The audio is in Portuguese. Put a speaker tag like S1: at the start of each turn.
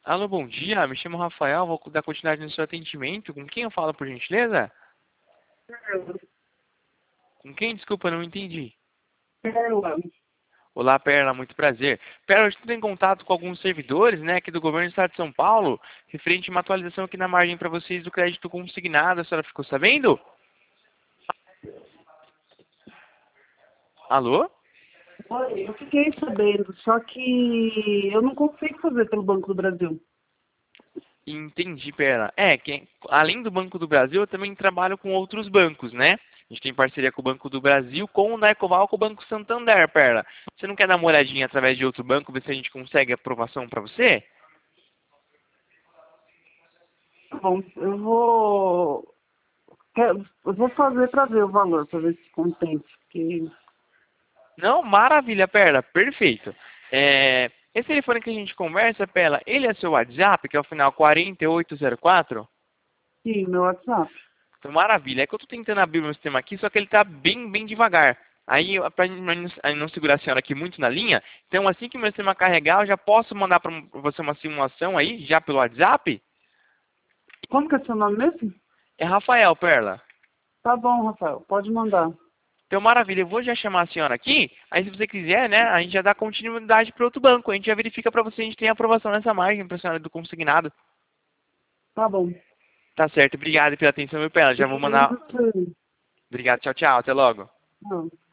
S1: Alô, bom dia. Me chamo Rafael, vou dar continuidade no seu atendimento. Com quem eu falo, por gentileza? Com quem? Desculpa, não entendi.
S2: Perla.
S1: Olá, Perla, muito prazer. Perla, eu estou em contato com alguns servidores, né, aqui do governo do estado de São Paulo, referente a uma atualização aqui na margem para vocês do crédito consignado. A senhora ficou sabendo? Alô?
S2: Olha, eu fiquei sabendo, só que eu não consigo fazer pelo Banco do Brasil.
S1: Entendi, Perla. Além do Banco do Brasil, eu também trabalho com outros bancos, né? A gente tem parceria com o Banco do Brasil, com o Necoval, com o Banco Santander, Perla. Você não quer dar uma olhadinha através de outro banco, ver se a gente consegue aprovação para você?
S2: Tá bom, eu vou fazer para ver o valor, para ver se contente. Porque...
S1: Não? Maravilha, Perla. Perfeito. Esse telefone que a gente conversa, Perla, ele é seu WhatsApp, que é o final 4804?
S2: Sim, meu WhatsApp.
S1: Então, maravilha. É que eu estou tentando abrir o meu sistema aqui, só que ele está bem, bem devagar. Aí, para não segurar a senhora aqui muito na linha, então assim que o meu sistema carregar, eu já posso mandar para você uma simulação aí, já pelo WhatsApp?
S2: Como que é seu nome mesmo?
S1: É Rafael, Perla.
S2: Tá bom, Rafael, pode mandar.
S1: Então, maravilha. Eu vou já chamar a senhora aqui. Aí, se você quiser, né, a gente já dá continuidade para outro banco. A gente já verifica para você, a gente tem aprovação nessa margem para a senhora do consignado.
S2: Tá bom.
S1: Tá certo. Obrigado pela atenção, meu Perla. Já vou mandar.
S2: Obrigado.
S1: Obrigado. Tchau, tchau. Até logo.
S2: Não.